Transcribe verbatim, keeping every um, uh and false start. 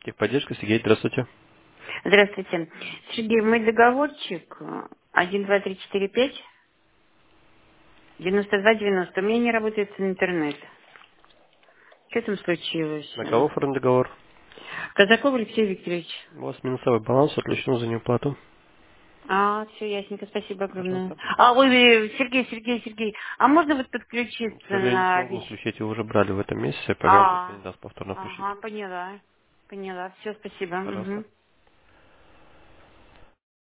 Техподдержка, Сергей, здравствуйте. Здравствуйте. Сергей, мой договорчик один, два, три, четыре, пять, девяносто два, девяносто. У меня не работает интернет. Что там случилось? На кого оформлен договор? Казаков Алексей Викторович. У вас минусовой баланс, отключен за неуплату. А, все ясненько, спасибо огромное. Пожалуйста. А, ой, э, Сергей, Сергей, Сергей, а можно вот К подключиться сожалению, не на смогу вещь? включить, его уже брали в этом месяце, программа просто А, не даст повторно включить. ага, поняла. Поняла. Все, спасибо. Пожалуйста. Мгм.